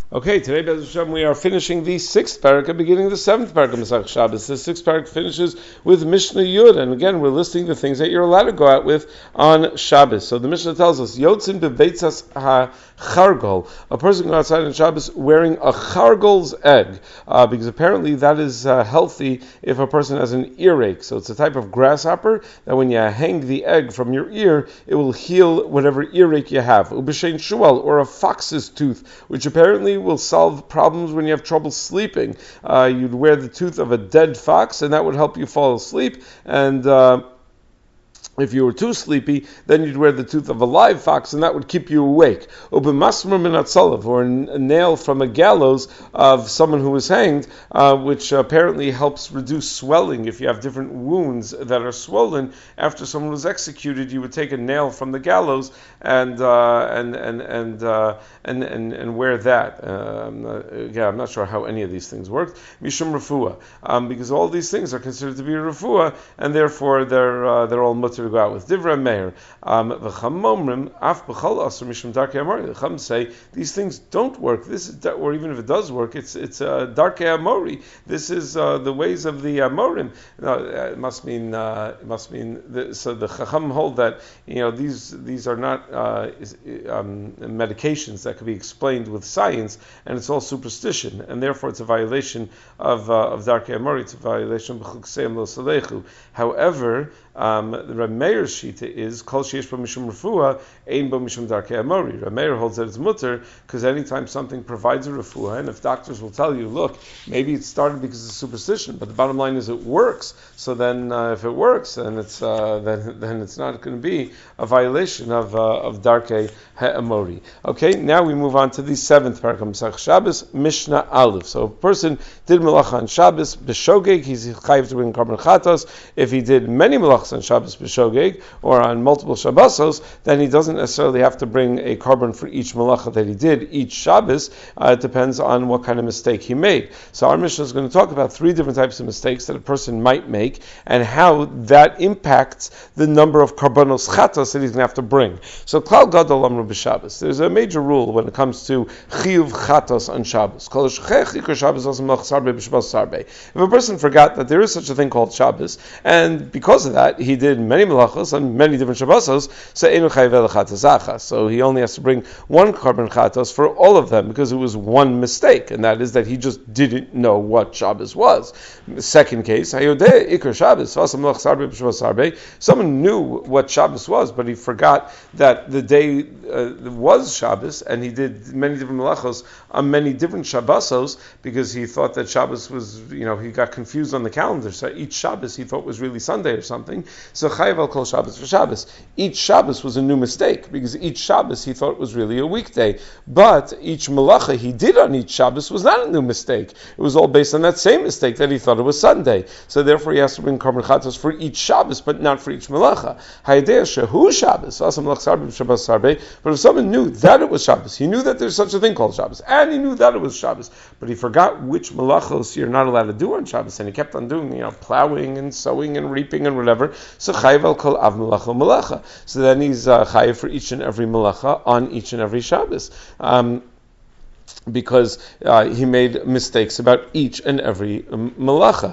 Okay, today, Be'ez Hashem, we are finishing the 6th parak and beginning the 7th parak of Masech Shabbos. The 6th parak finishes with Mishnah Yud, and again, we're listing the things that you're allowed to go out with on Shabbos. So the Mishnah tells us, Yotzin bebeitzas ha-chargol, a person goes outside on Shabbos wearing a chargol's egg, because apparently that is healthy if a person has an earache. So it's a type of grasshopper that when you hang the egg from your ear, it will heal whatever earache you have. Ubishein shual, or a fox's tooth, which apparently will solve problems when you have trouble sleeping. You'd wear the tooth of a dead fox, and that would help you fall asleep. And if you were too sleepy, then you'd wear the tooth of a live fox, and that would keep you awake. Or a nail from a gallows of someone who was hanged, which apparently helps reduce swelling. If you have different wounds that are swollen after someone was executed, you would take a nail from the gallows and wear that. I'm not sure how any of these things work. Mishum refuah, because all these things are considered to be a refuah, and therefore they're all mutter to go out with. Divrei Meir, v'chamomrim af b'chol asur mishum darkei amori. The Chum say these things don't work. This is, or even if it does work, it's darkei amori. This is the ways of the Amorim. It must mean so the Chacham hold that these are not medications that can be explained with science, and it's all superstition, and therefore it's a violation of darkei amori. It's a violation of b'chukseim lo salechu. However, the Meir's shita is kol sheish bo mishum refuah ein bo mishum darkei amori. Meir holds that it's mutter because anytime something provides a refuah, and if doctors will tell you, look, maybe it started because of superstition, but the bottom line is it works. So then, if it works, then it's then it's not going to be a violation of darkei amori. Okay, now we move on to the 7th parak of Masech Shabbos, Mishnah Aleph. So if a person did melacha on Shabbos b'shogeg, he's chayiv to bring korban chatos. If he did many melachas on Shabbos b'shogeg, or on multiple Shabbosos, then he doesn't necessarily have to bring a korban for each melacha that he did each Shabbos. It depends on what kind of mistake he made. So our Mishnah is going to talk about 3 different types of mistakes that a person might make, and how that impacts the number of korbanos chatos that he's going to have to bring. So klal gadol amru b'Shabbos. There's a major rule when it comes to chiyuv chatos on Shabbos. If a person forgot that there is such a thing called Shabbos, and because of that he did many melachos on many different Shabbosos, so he only has to bring one korban chatos for all of them, because it was one mistake, and that is that he just didn't know what Shabbos was. Second case, someone knew what Shabbos was, but he forgot that the day was Shabbos, and he did many different melachos on many different Shabbosos, because he thought that Shabbos was, he got confused on the calendar, so each Shabbos he thought was really Sunday or something. So chayav al kol Shabbos for Shabbos. Each Shabbos was a new mistake, because each Shabbos he thought was really a weekday. But each melacha he did on each Shabbos was not a new mistake. It was all based on that same mistake that he thought it was Sunday. So therefore he has to bring korban chatos for each Shabbos, but not for each melacha. Hayadeh shehu Shabbos. But if someone knew that it was Shabbos, he knew that there's such a thing called Shabbos, and he knew that it was Shabbos, but he forgot which melachos you're not allowed to do on Shabbos, and he kept on doing, plowing and sowing and reaping and whatever. So chayiv al kol av melacha melacha. So then he's chayiv for each and every melacha on each and every Shabbos. Because he made mistakes about each and every melacha.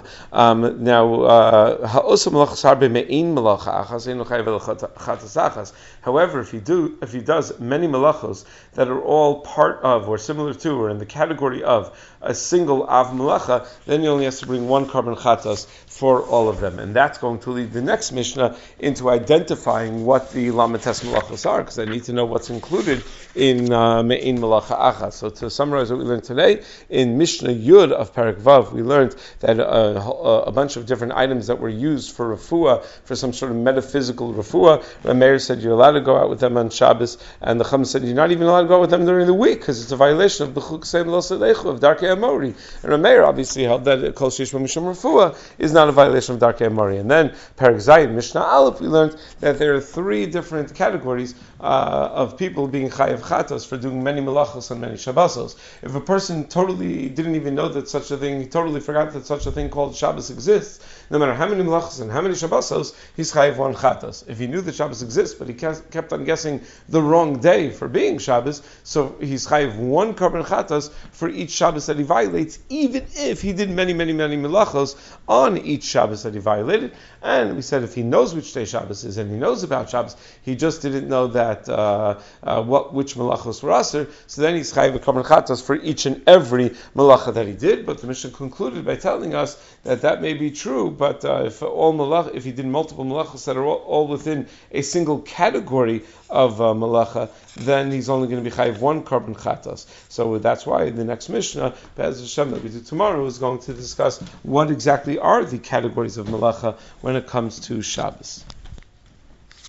However, if he does many melachos that are all part of, or similar to, or in the category of a single av melacha, then he only has to bring one korban chatos for all of them. And that's going to lead the next Mishnah into identifying what the lamates melachos are, because I need to know what's included in me'in melacha achas. So to summarize what we learned today, in Mishnah Yud of Parak Vav, we learned that a bunch of different items that were used for refuah, for some sort of metaphysical refuah, Rameir said you're allowed to go out with them on Shabbos, and the Chum said you're not even allowed to go out with them during the week, because it's a violation of the Chukseim Lo Selechu, of Darkei Amori. And Rameir obviously held that Kol Sheish Bo Mishum Refuah is not a violation of Darkei Amori. And then Parak Zayin, Mishnah Aleph, we learned that there are 3 different categories of people being chayav chatos for doing many melachos on many Shabbos. Shabbosos. If a person totally didn't even know that such a thing, he totally forgot that such a thing called Shabbos exists, no matter how many Melachos and how many Shabbosos, he's chayiv one Chatos. If he knew that Shabbos exists, but he kept on guessing the wrong day for being Shabbos, so he's chayiv one Karban Chatos for each Shabbos that he violates, even if he did many Melachos on each Shabbos that he violated. And we said if he knows which day Shabbos is and he knows about Shabbos, he just didn't know that which Melachos were aser, so then he's chayiv a Karban Chatos for each and every Melacha that he did. But the Mishnah concluded by telling us that may be true, but if he did multiple Melachos that are all within a single category of Melacha, then he's only going to be chayiv one Karban Chatos. So that's why the next Mishnah, Be'ez Hashem, that we do tomorrow, is going to discuss what exactly are the categories of Melacha when it comes to Shabbos.